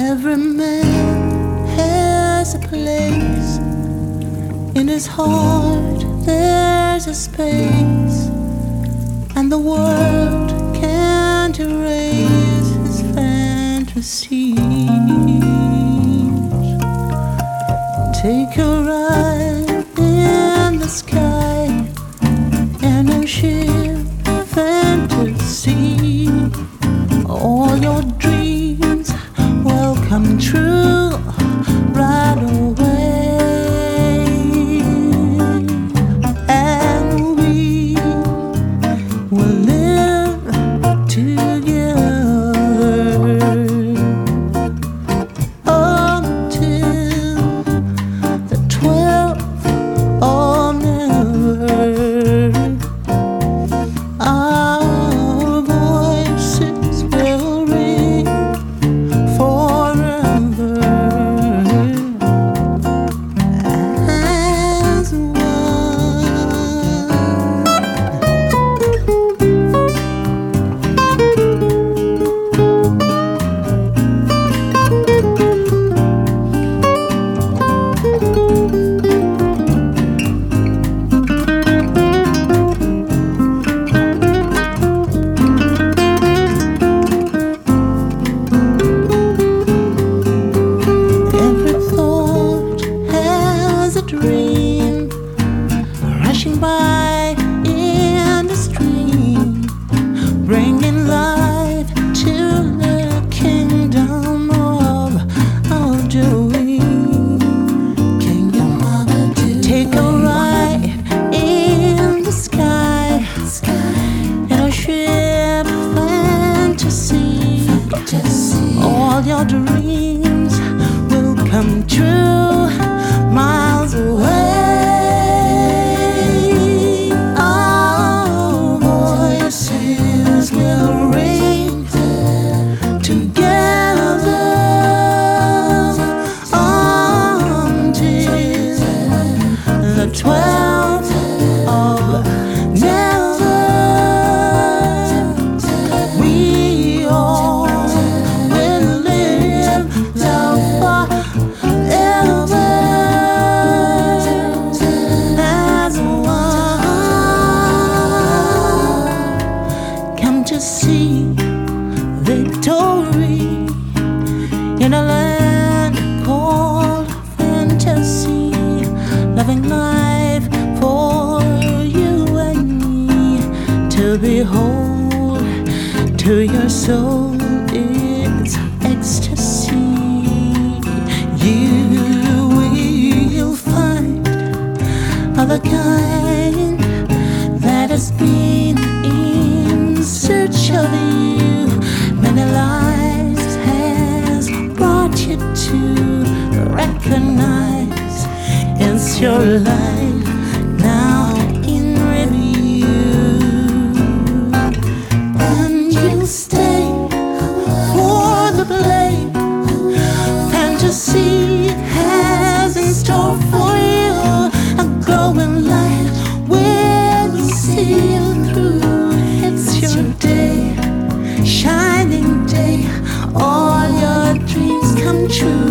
Every man has a place. In his heart there's a space, and the world can't erase his fantasies. Take a ride in the sky, an ocean fantasy. All your dreams will come true right away, and we will live together until the 12th of never. Our voices will ring forever as one. Every thought has a dream, rushing by in the stream, bringing life to the kingdom of our dream. Kingdom of a dream. Take a ride in the sky, in a ship fantasy. All your dreams will come true miles away. Our voices will ring together until the 12th of never. We all will live forever as one. Come to see victory in a land called fantasy, loving life for you and me to behold. To your soul it's ecstasy. You will find other kind that has been in search of you. Many lives has brought you to recognize it's your life now in review. And you'll stay for the play fantasy has in store for you. A glowing light will see you through. It's your day, shining day. All your dreams come true.